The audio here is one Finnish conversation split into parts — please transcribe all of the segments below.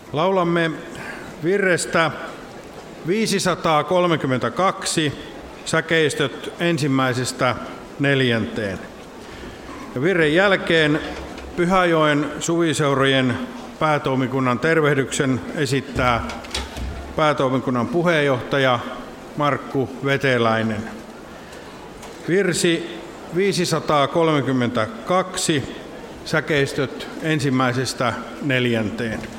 Laulamme virrestä 532 säkeistöt 1.–4. Ja virren jälkeen Pyhäjoen suviseurojen päätoimikunnan tervehdyksen esittää päätoimikunnan puheenjohtaja Markku Veteläinen. Virsi 532, säkeistöt 1.–4.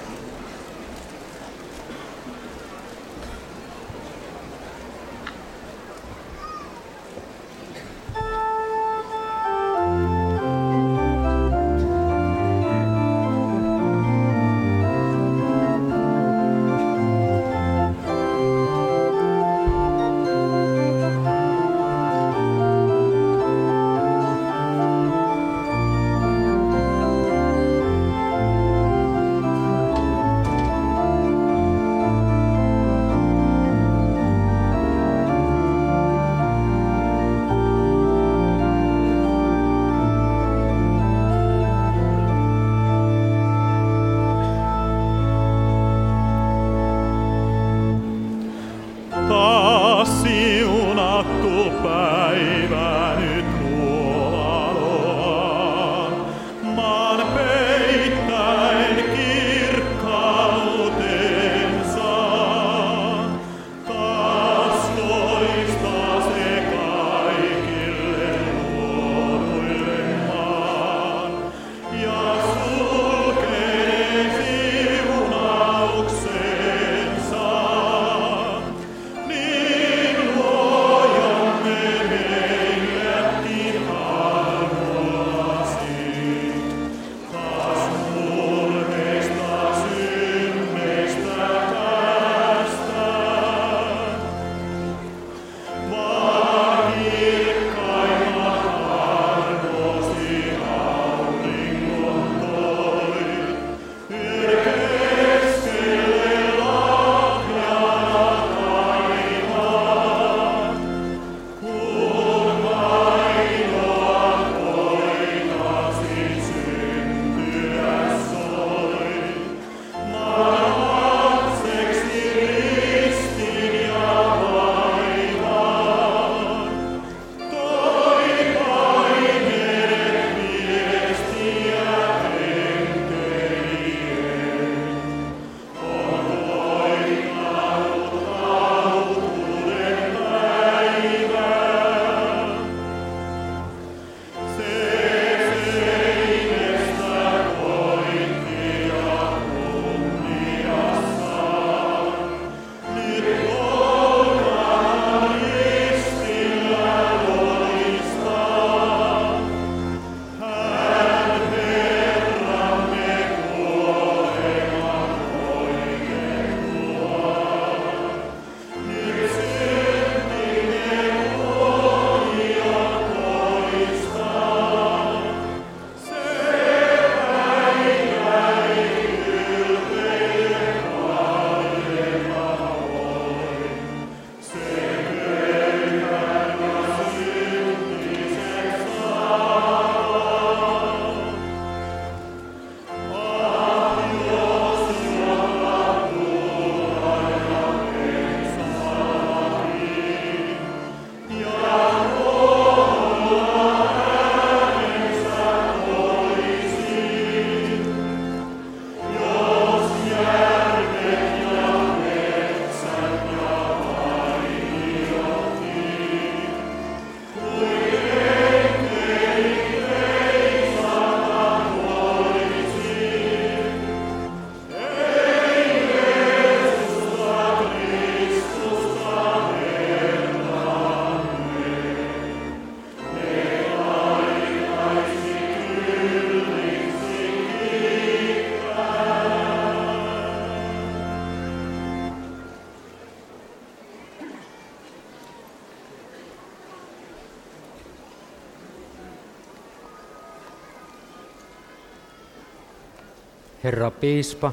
Herra piispa,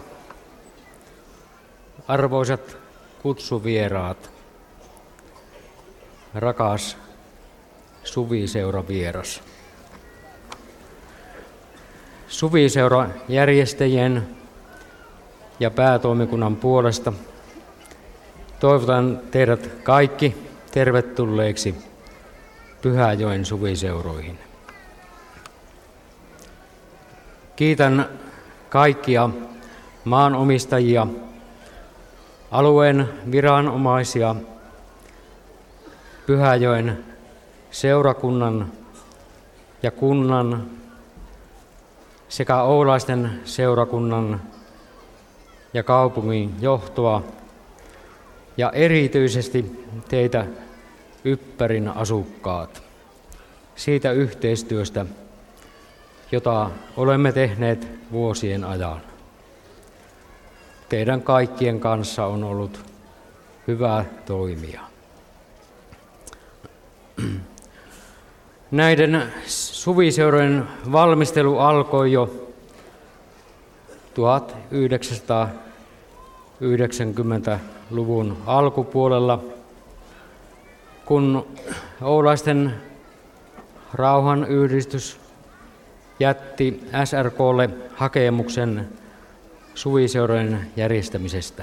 arvoisat kutsuvieraat, rakas suviseura-vieras. Suviseura-järjestäjien ja päätoimikunnan puolesta toivotan teidät kaikki tervetulleiksi Pyhäjoen suviseuroihin. Kiitän kaikkia maanomistajia, alueen viranomaisia, Pyhäjoen seurakunnan ja kunnan sekä Oulaisten seurakunnan ja kaupungin johtoa ja erityisesti teitä Yppärin asukkaat siitä yhteistyöstä, jota olemme tehneet vuosien ajan. Teidän kaikkien kanssa on ollut hyvä toimia. Näiden suviseurojen valmistelu alkoi jo 1990-luvun alkupuolella, kun Oulaisten rauhanyhdistys jätti SRK:lle hakemuksen suviseurojen järjestämisestä.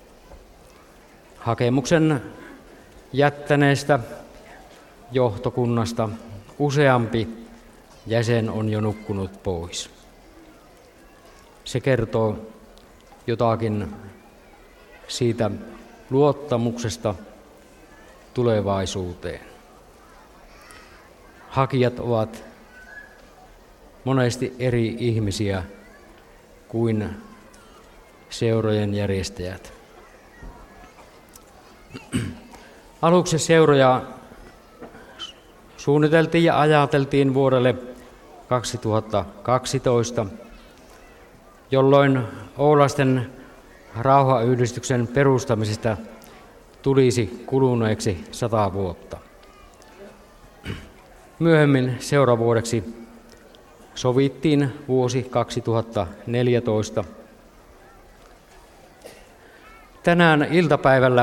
Hakemuksen jättäneestä johtokunnasta useampi jäsen on jo nukkunut pois. Se kertoo jotakin siitä luottamuksesta tulevaisuuteen. Hakijat ovat monesti eri ihmisiä kuin seurojen järjestäjät. Aluksi seuroja suunniteltiin ja ajateltiin vuodelle 2012, jolloin Oulaisten rauhanyhdistyksen perustamisesta tulisi kuluneeksi 100 vuotta. Myöhemmin seuravuodeksi sovittiin vuosi 2014. Tänään iltapäivällä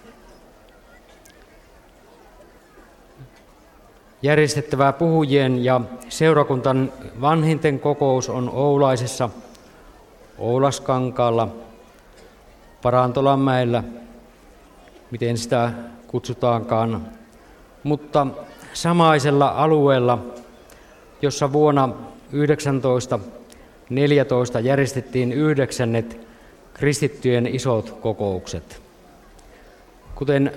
järjestettävä puhujien ja seurakuntan vanhinten kokous on Oulaisessa, Oulaskankaalla, Parantolanmäellä, miten sitä kutsutaankaan, mutta samaisella alueella, jossa vuonna 1914 järjestettiin 9. kristittyjen isot kokoukset. Kuten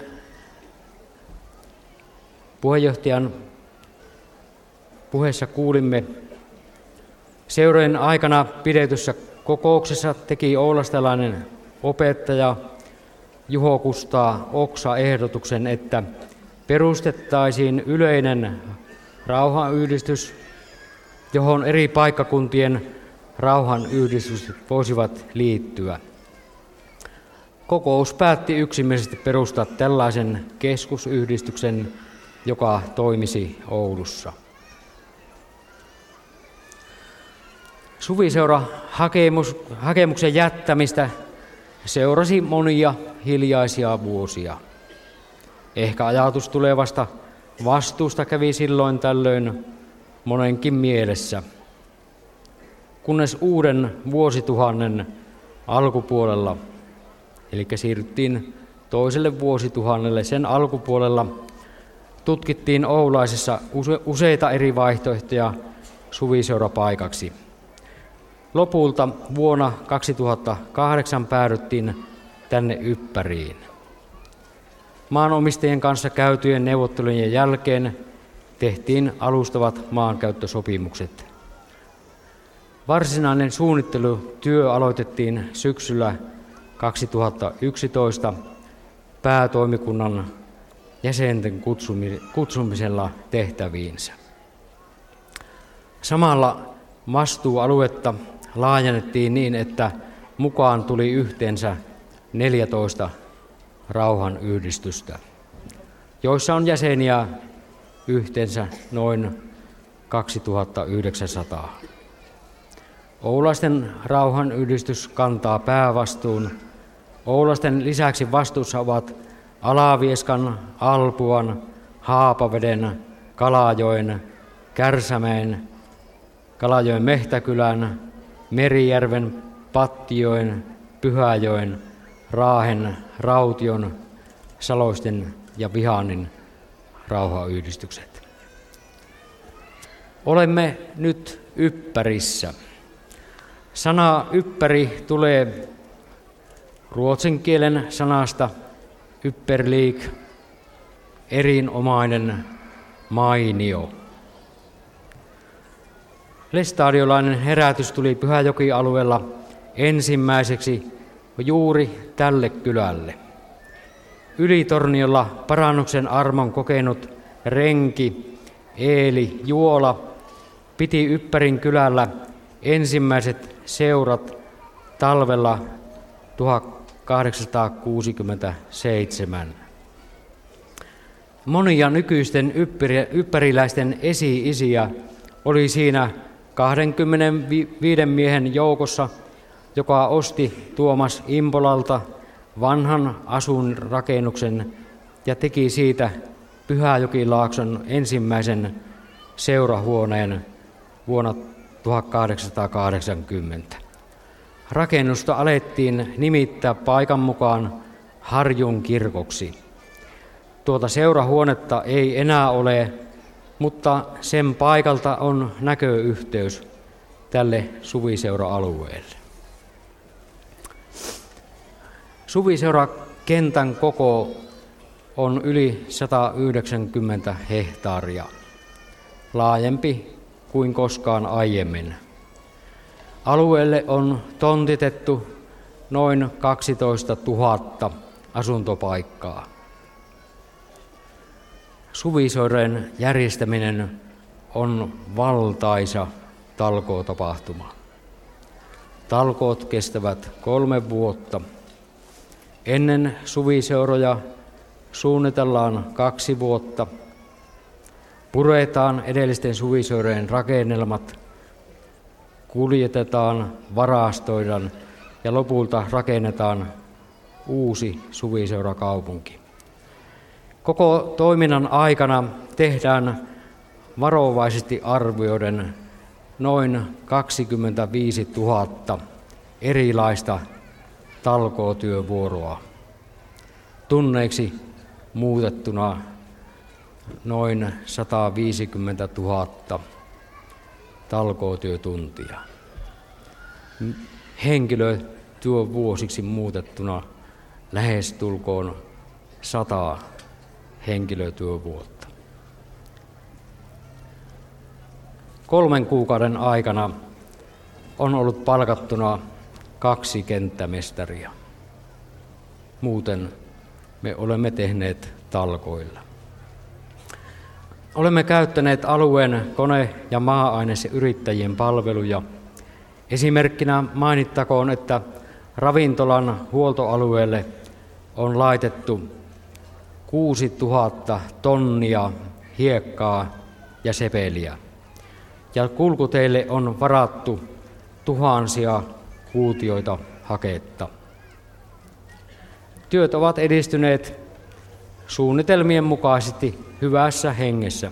puheenjohtajan puheessa kuulimme, seurojen aikana pidetyssä kokouksessa teki oulastalainen opettaja Juho Kustaa Oksa ehdotuksen, että perustettaisiin yleinen rauhanyhdistys, johon eri paikkakuntien rauhanyhdistykset voisivat liittyä. Kokous päätti yksimielisesti perustaa tällaisen keskusyhdistyksen, joka toimisi Oulussa. Suviseura hakemuksen jättämistä seurasi monia hiljaisia vuosia. Ehkä ajatus tulevasta vastuusta kävi silloin tällöin monenkin mielessä, kunnes uuden vuosituhannen alkupuolella, eli siirryttiin toiselle vuosituhannelle, sen alkupuolella tutkittiin Oulaisessa useita eri vaihtoehtoja suviseurapaikaksi. Lopulta vuonna 2008 päädyttiin tänne Yppäriin. Maanomistajien kanssa käytyjen neuvottelujen jälkeen tehtiin alustavat maankäyttösopimukset. Varsinainen suunnittelutyö aloitettiin syksyllä 2011 päätoimikunnan jäsenten kutsumisella tehtäviinsä. Samalla vastuualuetta laajennettiin niin, että mukaan tuli yhteensä 14 rauhanyhdistystä, joissa on jäseniä yhteensä noin 2900. Oulaisten rauhanyhdistys kantaa päävastuun. Oulaisten lisäksi vastuussa ovat Alavieskan, Alpuan, Haapaveden, Kalajoen, Kärsämäen, Kalajoen Mehtäkylän, Merijärven, Pattijoen, Pyhäjoen, Raahen, Raution, Saloisten ja Vihannin rauhanyhdistykset. Olemme nyt Yppärissä. Sana yppäri tulee ruotsin kielen sanasta ypperlig, erinomainen, mainio. Lestadiolainen herätys tuli Pyhäjoki-alueella ensimmäiseksi juuri tälle kylälle. Ylitorniolla parannuksen armon kokenut renki Eeli Juola piti Yppärin kylällä ensimmäiset seurat talvella 1867. Monia nykyisten yppäriläisten esi-isiä oli siinä 25 miehen joukossa, joka osti Tuomas Impolalta vanhan asuinrakennuksen ja teki siitä Pyhäjokilaakson ensimmäisen seurahuoneen vuonna 1880. Rakennusta alettiin nimittää paikan mukaan Harjun kirkoksi. Tuota seurahuonetta ei enää ole, mutta sen paikalta on näköyhteys tälle suviseura-alueelle. Suviseurakentän koko on yli 190 hehtaaria, laajempi kuin koskaan aiemmin. Alueelle on tontitettu noin 12 000 asuntopaikkaa. Suviseurojen järjestäminen on valtaisa talkootapahtuma. Talkoot kestävät 3 vuotta. Ennen suviseuroja suunnitellaan 2 vuotta. Puretaan edellisten suviseurojen rakennelmat, kuljetetaan, varastoidaan ja lopulta rakennetaan uusi suviseurakaupunki. Koko toiminnan aikana tehdään varovaisesti arvioiden noin 25 000 erilaista talkootyövuoroa. Tunneiksi muutettuna noin 150 000 talkootyötuntia. Henkilötyövuosiksi muutettuna lähestulkoon 100 henkilötyövuotta. 3 kuukauden aikana on ollut palkattuna 2 kenttämestaria. Muuten me olemme tehneet talkoilla. Olemme käyttäneet alueen kone- ja maa-ainesyrittäjien palveluja. Esimerkkinä mainittakoon, että ravintolan huoltoalueelle on laitettu 6 000 tonnia hiekkaa ja sepeliä. Ja kulkuteille on varattu tuhansia kuutioita haketta. Työt ovat edistyneet suunnitelmien mukaisesti hyvässä hengessä.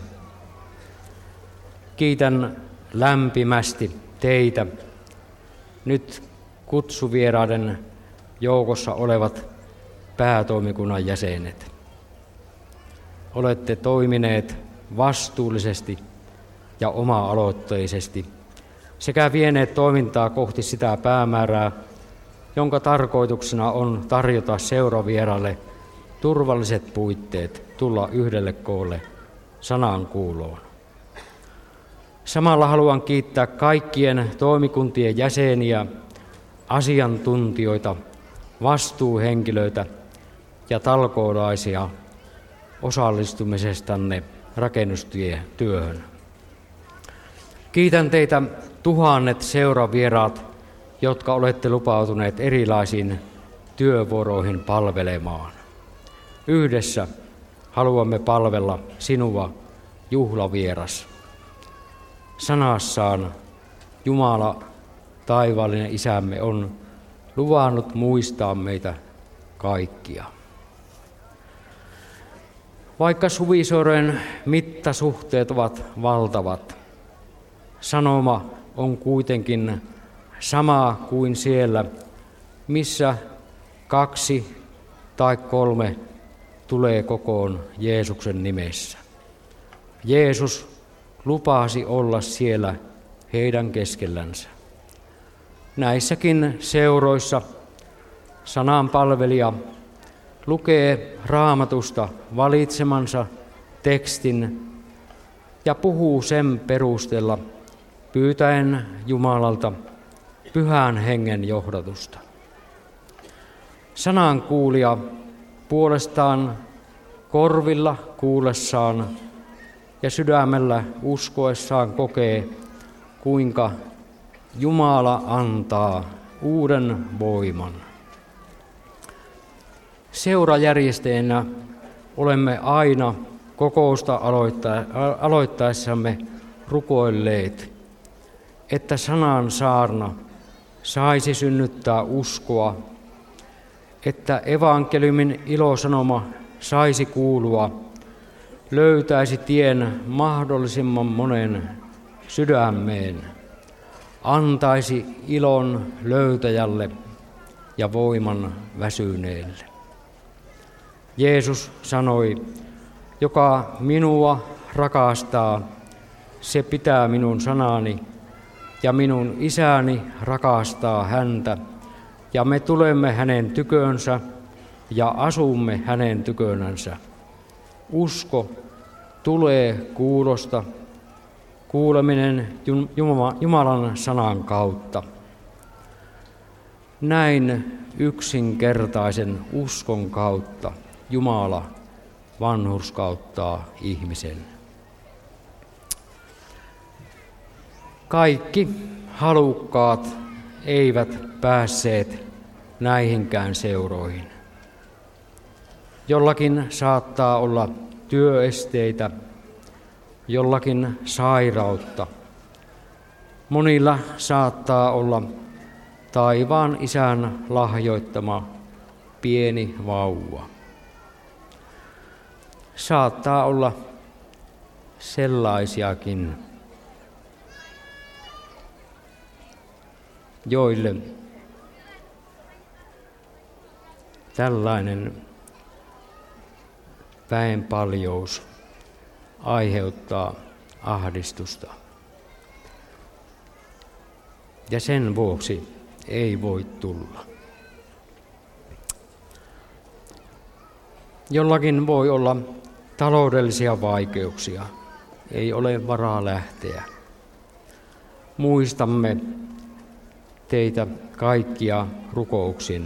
Kiitän lämpimästi teitä, nyt kutsuvieraiden joukossa olevat päätoimikunnan jäsenet. Olette toimineet vastuullisesti ja oma-aloitteisesti sekä vieneet toimintaa kohti sitä päämäärää, jonka tarkoituksena on tarjota seuravieraille turvalliset puitteet tulla yhdelle koolle sanan kuuloon. Samalla haluan kiittää kaikkien toimikuntien jäseniä, asiantuntijoita, vastuuhenkilöitä ja talkoolaisia osallistumisestanne rakennustyöhön. Kiitän teitä tuhannet seuravieraat, jotka olette lupautuneet erilaisiin työvuoroihin palvelemaan. Yhdessä haluamme palvella sinua, juhlavieras. Sanassaan Jumala, taivaallinen Isämme, on luvannut muistaa meitä kaikkia. Vaikka suviseurojen mittasuhteet ovat valtavat, sanoma on kuitenkin sama kuin siellä missä 2 tai 3 tulee kokoon Jeesuksen nimessä. Jeesus lupasi olla siellä heidän keskellänsä. Näissäkin seuroissa sananpalvelija lukee Raamatusta valitsemansa tekstin ja puhuu sen perusteella pyytäen Jumalalta Pyhän Hengen johdatusta. Sanankuulija puolestaan korvilla kuullessaan ja sydämellä uskoessaan kokee, kuinka Jumala antaa uuden voiman. Seurajärjestäjinä olemme aina kokousta aloittaessamme rukoilleet, että sanan saarna saisi synnyttää uskoa, että evankeliumin ilosanoma saisi kuulua, löytäisi tien mahdollisimman monen sydämeen, antaisi ilon löytäjälle ja voiman väsyneelle. Jeesus sanoi, joka minua rakastaa, se pitää minun sanani, ja minun isäni rakastaa häntä, ja me tulemme hänen tykönsä ja asumme hänen tykönänsä. Usko tulee kuulosta, kuuleminen Jumalan sanan kautta. Näin yksinkertaisen uskon kautta Jumala vanhurskauttaa ihmisen. Kaikki halukkaat eivät päässeet näihinkään seuroihin. Jollakin saattaa olla työesteitä, jollakin sairautta. Monilla saattaa olla taivaan Isän lahjoittama pieni vauva. Saattaa olla sellaisiakin, joille tällainen väenpaljous aiheuttaa ahdistusta. Ja sen vuoksi ei voi tulla. Jollakin voi olla taloudellisia vaikeuksia, ei ole varaa lähteä. Muistamme teitä kaikkia rukouksin.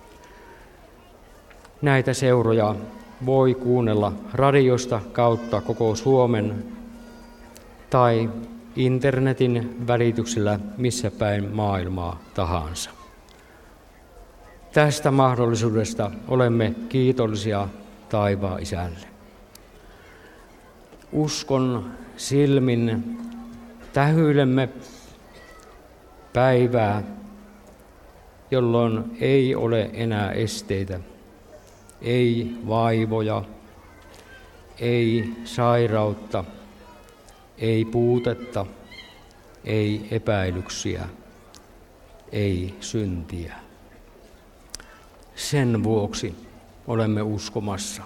Näitä seuroja voi kuunnella radiosta kautta koko Suomen tai internetin välityksellä missä päin maailmaa tahansa. Tästä mahdollisuudesta olemme kiitollisia taivaan Isälle. Uskon silmin tähyilemme päivää, jolloin ei ole enää esteitä, ei vaivoja, ei sairautta, ei puutetta, ei epäilyksiä, ei syntiä. Sen vuoksi olemme uskomassa.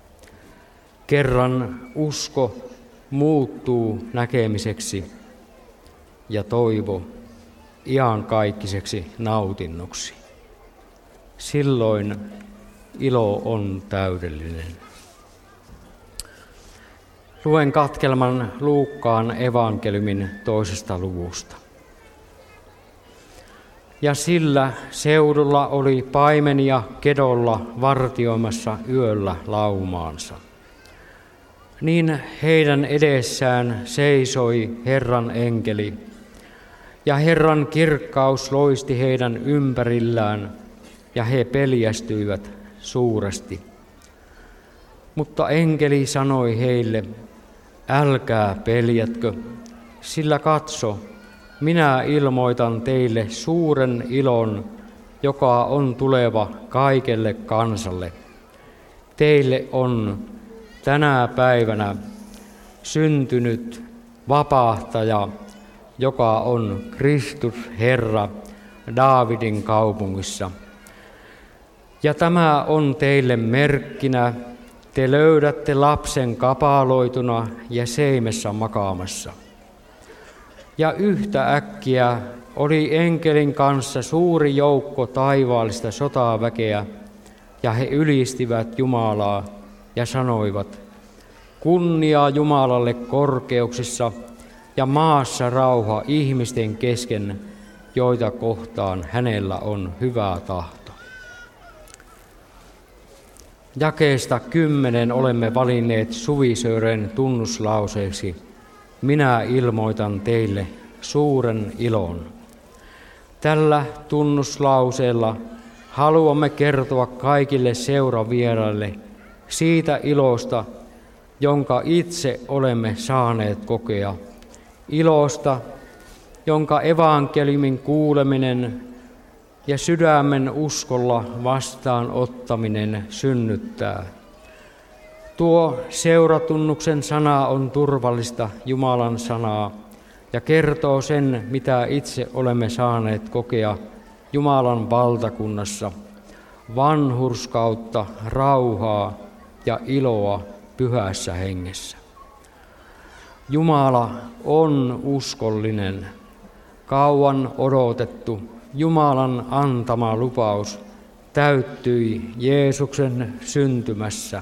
Kerran usko muuttuu näkemiseksi ja toivo iankaikiseksi nautinnoksi. Silloin ilo on täydellinen. Luen katkelman Luukkaan evankeliumin 2. luvusta. Ja sillä seudulla oli paimenia kedolla vartioimassa yöllä laumaansa. Niin heidän edessään seisoi Herran enkeli, ja Herran kirkkaus loisti heidän ympärillään, ja he peljästyivät suuresti. Mutta enkeli sanoi heille, älkää peljätkö, sillä katso, minä ilmoitan teille suuren ilon, joka on tuleva kaikelle kansalle. Teille on tänä päivänä syntynyt vapahtaja, joka on Kristus Herra Daavidin kaupungissa. Ja tämä on teille merkkinä, te löydätte lapsen kapaloituna ja seimessä makaamassa. Ja yhtä äkkiä oli enkelin kanssa suuri joukko taivaallista sotaväkeä, ja he ylistivät Jumalaa ja sanoivat, kunnia Jumalalle korkeuksissa ja maassa rauha ihmisten kesken, joita kohtaan hänellä on hyvä tahto. Jakeesta 10 olemme valinneet Suviseuren tunnuslauseeksi. Minä ilmoitan teille suuren ilon. Tällä tunnuslauseella haluamme kertoa kaikille seuravieraille siitä ilosta, jonka itse olemme saaneet kokea. Ilosta, jonka evankeliumin kuuleminen ja sydämen uskolla vastaanottaminen synnyttää. Tuo seuratunnuksen sana on turvallista Jumalan sanaa ja kertoo sen, mitä itse olemme saaneet kokea Jumalan valtakunnassa, vanhurskautta, rauhaa ja iloa pyhässä hengessä. Jumala on uskollinen, kauan odotettu Jumalan antama lupaus täyttyi Jeesuksen syntymässä.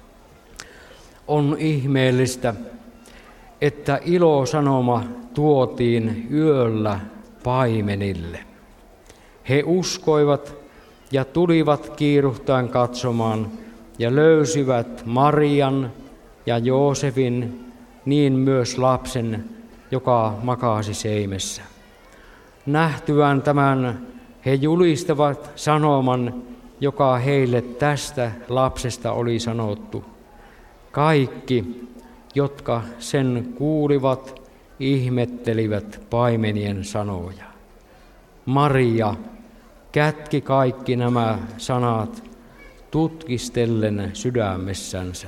On ihmeellistä, että ilosanoma tuotiin yöllä paimenille. He uskoivat ja tulivat kiiruhtaen katsomaan ja löysivät Marian ja Joosefin, niin myös lapsen, joka makasi seimessä. Nähtyään tämän he julistavat sanoman, joka heille tästä lapsesta oli sanottu. Kaikki, jotka sen kuulivat, ihmettelivät paimenien sanoja. Maria kätki kaikki nämä sanat tutkistellen sydämessänsä.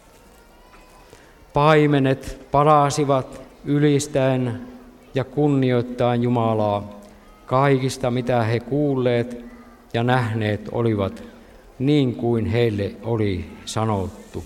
Paimenet palasivat ylistäen ja kunnioittaen Jumalaa kaikista, mitä he kuulleet ja nähneet olivat, niin kuin heille oli sanottu.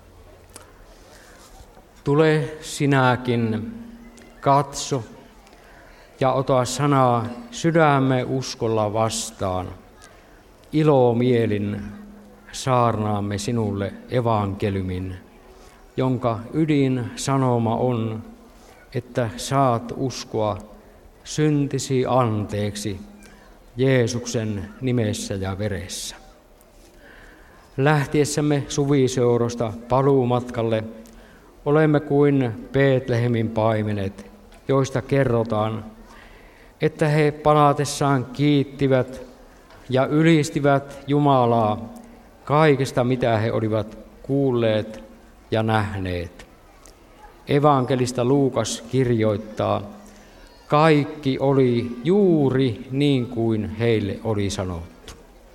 Tule sinäkin, katso ja ota sanaa sydämme uskolla vastaan. Ilomielin saarnaamme sinulle evankeliumin, jonka ydinsanoma on, että saat uskoa syntisi anteeksi Jeesuksen nimessä ja veressä. Lähtiessämme Suviseurosta paluumatkalle olemme kuin Betlehemin paimenet, joista kerrotaan, että he palatessaan kiittivät ja ylistivät Jumalaa kaikesta, mitä he olivat kuulleet ja nähneet. Evankelista Luukas kirjoittaa, kaikki oli juuri niin kuin heille oli sanottu.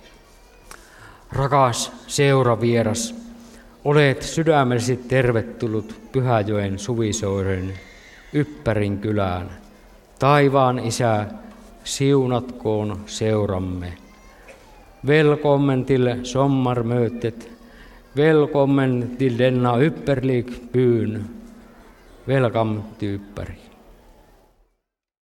Rakas seuravieras, olet sydämellisesti tervetullut Pyhäjoen Suviseuren Yppärin kylään. Taivaan Isä, siunatkoon seuramme. Välkommen till sommarmötet. Välkommen till denna Ypperlig byn. Välkommen till Ypperi.